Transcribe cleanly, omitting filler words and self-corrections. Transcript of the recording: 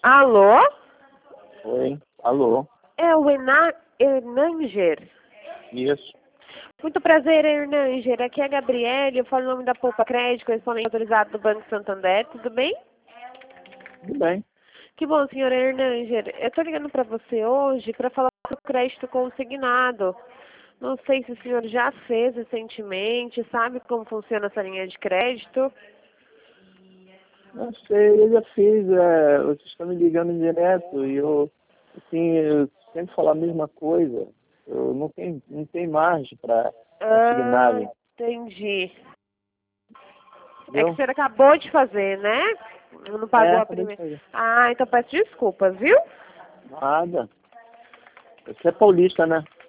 Alô? Oi, alô, É o Hernanger. isso, Muito prazer, Hernanger. Aqui é a Gabriele, eu falo o nome da Poupa Crédito, correspondente autorizado do Banco Santander, tudo bem? tudo bem. Que bom, senhor Hernanger. Eu estou ligando para você hoje para falar do crédito consignado. Não sei se o senhor já fez recentemente, sabe como funciona essa linha de crédito? Não sei, eu já fiz, vocês estão me ligando direto e eu sempre falo a mesma coisa. Eu não tenho margem para Ah, consignado, entendi. É que o entendeu? senhor acabou de fazer, né? Não pagou a Acabei de primeira. fazer. Ah, então peço desculpas, viu? Nada. Você é paulista, né?